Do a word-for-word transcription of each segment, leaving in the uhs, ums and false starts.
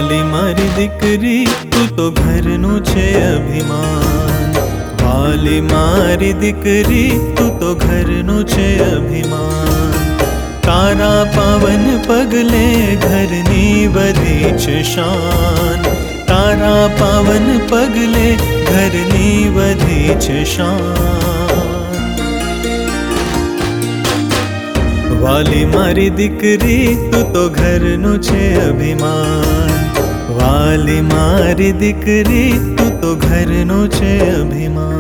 વાલી મારી દીકરી તું તો ઘરનું છે અભિમાન, વાલી મારી દીકરી તું તો ઘરનું છે અભિમાન। તારા પાવન પગલે ઘરની બધી છે શાન, તારા પાવન પગલે ઘરની બધી છે શાન। વાલી મારી દીકરી તું તો ઘરનું છે અભિમાન, વાલી મારી દીકરી તું તો ઘરનું છે અભિમાન।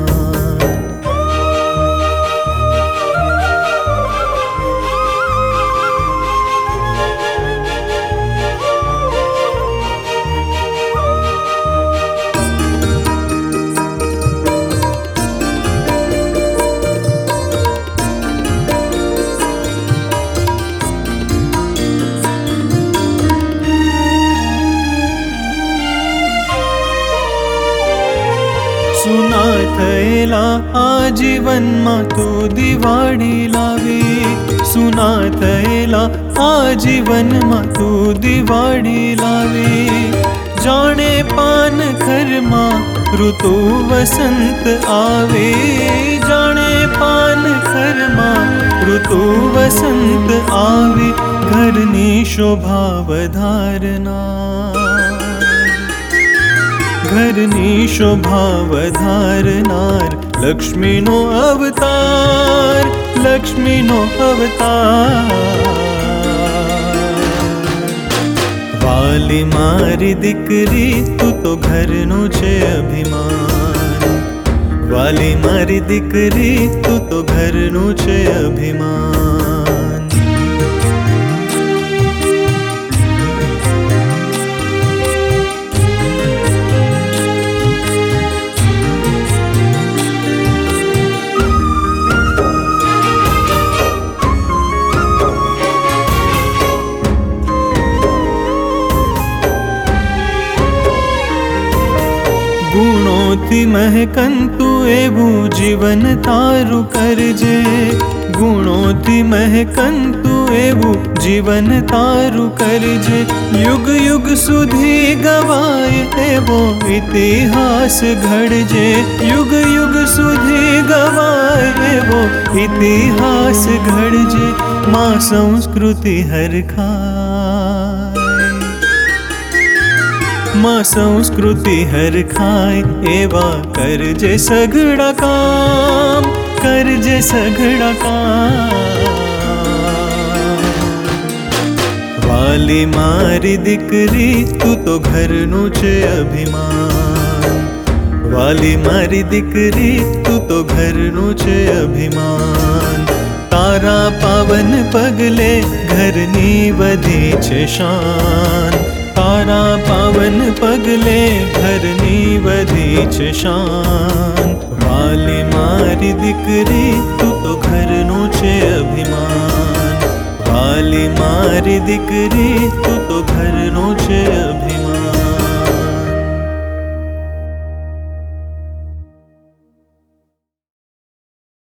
सुना थयेला आजीवनमा तू दिवाળી लावी, सुना थयेला आजीवनमा तू दिवाળી लावी। जाने पान खरमा ऋतु वसंत आवे, जाने पान खरमा ऋतु वसंत आवे। घरनी शोभा वधारना, घरनी शोभा वधारनार लक्ष्मीनो अवतार, लक्ष्मीनो अवतार। वाली मारी દીકરી તું તો ઘરનું છે અભિમાન, વાલી મારી દીકરી તું તો ઘરનું છે અભિમાન। गुणोथी महकंतु एवं जीवन तारु करजे, गुणोथी महकंतु एवं जीवन तारु करजे। युग युग सुधी गवाय एवो इतिहास घड़जे, युग युग सुधी गवाय एवो इतिहास घड़जे। मां संस्कृति हरखाय, मां संस्कृति हर खाए एवा करजे सगड़ा काम, करजे सगड़ा काम। वाली मारी દીકરી तू तो घरનું છે અભિમાન, वाली मारी દીકરી तू तो घरનું છે અભિમાન। तारा पावन पगले घरनी बधी છે शान, तारा पावन पगले घरनी बधी છે શાન। वाली मारी દીકરી तू तो घरનું છે અભિમાન, वाली मारी દીકરી तू तो घरનું છે અભિમાન।